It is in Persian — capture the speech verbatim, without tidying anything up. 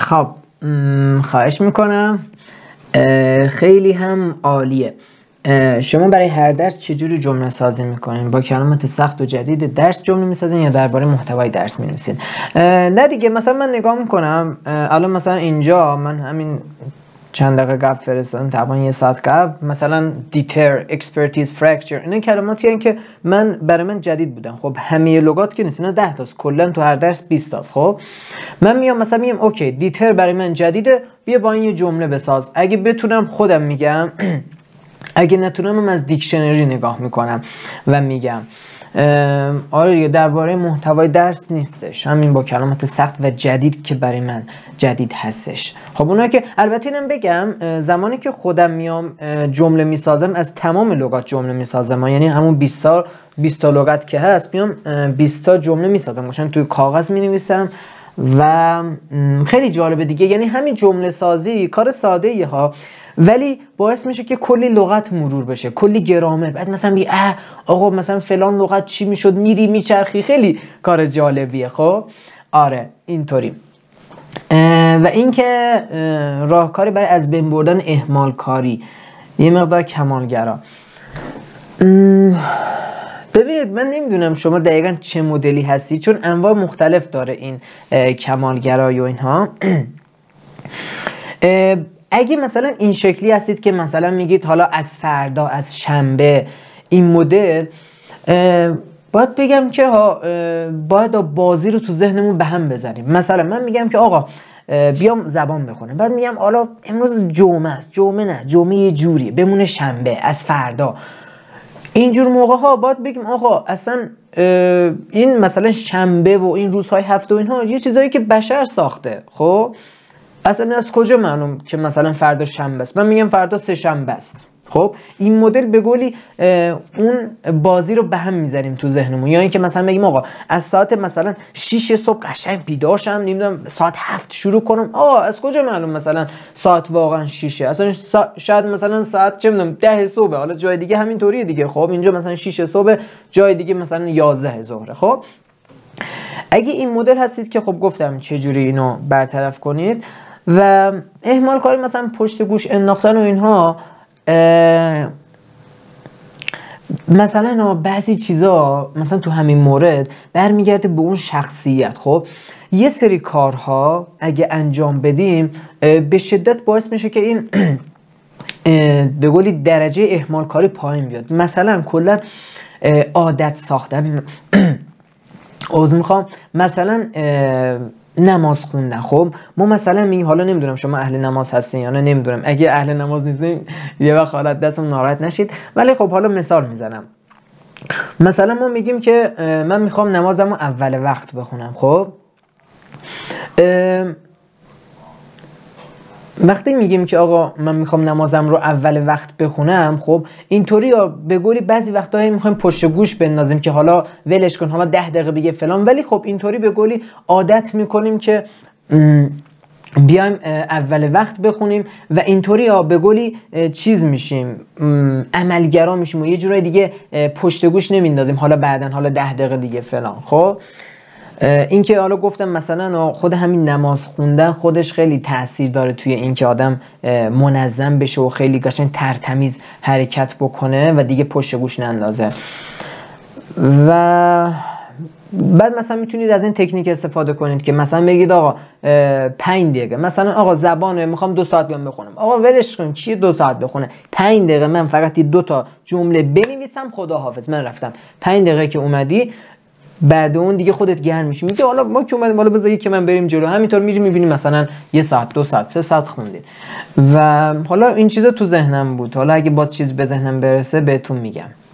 خب خواهش میکنم. خیلی هم عالیه. شما برای هر درس چجوری جمله سازی میکنین؟ با کلمات سخت و جدید درس جمله میسازین یا درباره محتوای درس مینویسین؟ نه دیگه، مثلا من نگاه میکنم الان مثلا اینجا من همین چند دقیقه قبل فرستادم، تقریبا یه ساعت قبل، مثلا دیتر، اکسپرتیز، فرکچر، اینا کلماتی هستن که من برای من جدید بودن. خب همه لغات که نیست، اینا ده تاست، کلا تو هر درس بیست تاست. خب من میام مثلا میگم اوکی دیتر برای من جدیده، بیا با این یه جمله بساز. اگه بتونم خودم میگم، اگه نتونم من از دیکشنری نگاه میکنم و میگم. آره دیگه، درباره محتوای درس نیستش، همین با کلمات سخت و جدید که برای من جدید هستش. خب اونا که البته اینم بگم، زمانی که خودم میام جمله میسازم از تمام لغات جمله میسازم، یعنی همون بیست تا بیست تا لغت که هست میام بیست تا جمله میسازم، مثلا توی کاغذ مینویسم و خیلی جالبه دیگه. یعنی همین جمله سازی کار ساده ایه ها، ولی باعث میشه که کلی لغت مرور بشه، کلی گرامر. بعد مثلا بگی اه آقا مثلا فلان لغت چی میشد، میری میچرخی، خیلی کار جالبیه. خب آره اینطوری. و اینکه راهکاری برای از بین بردن اهمال کاری، یه مقدار کمالگرا. ببینید من نمیدونم شما دقیقا چه مدلی هستی، چون انواع مختلف داره این کمالگرایی و اینها. اگه مثلا این شکلی هستید که مثلا میگید حالا از فردا، از شنبه، این مدل، باید بگم که ها باید بازی رو تو ذهنمون به هم بزنیم. مثلا من میگم که آقا بیام زبان بخونم، بعد میگم حالا امروز جمعه است، جمعه نه، جمعه یه جوریه، بمونه شنبه، از فردا. اینجور موقع ها باید بگیم آقا اصلا این مثلا شنبه و این روزهای هفته و اینها یه چیزایی که بشر ساخته. خب اصلا از کجا معلوم که مثلا فردا شنبه است؟ من میگم فردا سه شنبه است. خب این مدل به قولی اون بازی رو به هم میذاریم تو ذهنمون. یا اینکه مثلا بگیم آقا از ساعت مثلا شش صبح قشنگ بیدار شم، نمیدونم ساعت هفت شروع کنم. آقا از کجا معلوم مثلا ساعت واقعا شش؟ اصلا سا... شاید مثلا ساعت چه میدونم ده صبح، حالا جای دیگه همینطوریه دیگه. خب اینجا مثلا شش صبح، جای دیگه مثلا یازده ظهر. خب اگه این مدل هستید که خب گفتم چجوری اینو برطرف کنید. و اهمال کاری مثلا پشت گوش انداختن و اینها، مثلا بعضی چیزا مثلا تو همین مورد برمیگرده به اون شخصیت. خب یه سری کارها اگه انجام بدیم به شدت باعث میشه که این به قولی درجه اهمال کاری پایین بیاد. مثلا کلا عادت ساختن عذر میخوام، مثلا نماز خوندن. خب ما مثلا میگیم، حالا نمیدونم شما اهل نماز هستین یا نه، نمیدونم، اگه اهل نماز نیستین یه وقت حالت دستم ناراحت نشید، ولی خب حالا مثال میزنم. مثلا ما میگیم که من میخوام نمازمو اول وقت بخونم. خب وقتی میگیم که آقا من میخوام نمازم رو اول وقت بخونم، خب اینطوری یا به قولی بعضی وقتا میخوایم پشت گوش بندازیم که حالا ولش کن، حالا ده دقیقه دیگه فلان، ولی خب اینطوری به قولی عادت میکنیم که بیایم اول وقت بخونیم و اینطوری یا به قولی چیز میشیم، عملگرا میشیم و یه جورای دیگه پشت گوش نمیندازیم، حالا بعدن، حالا ده دقیقه دیگه فلان. خب این که حالا گفتم مثلا خود همین نماز خوندن خودش خیلی تأثیر داره توی این که آدم منظم بشه و خیلی قشنگ ترتمیز حرکت بکنه و دیگه پشت گوش نندازه. و بعد مثلا میتونید از این تکنیک استفاده کنید که مثلا بگید آقا پنج دقیقه، مثلا آقا زبانه میخوام دو ساعت بیام بخونم. آقا ولش کن، چیه دو ساعت بخونه؟ پنج دقیقه من فقط دو تا جمله بنویسم، خدا حافظ من رفتم. پنج دقیقه که اومدی، بعد اون دیگه خودت گرم میشی، میگه حالا ما که اومدیم، حالا بذار که من بریم جلو. همینطور میری میبینی مثلا یه ساعت، دو ساعت، سه ساعت خوندید. و حالا این چیزا تو ذهنم بود، حالا اگه باز چیز به ذهنم برسه بهتون میگم.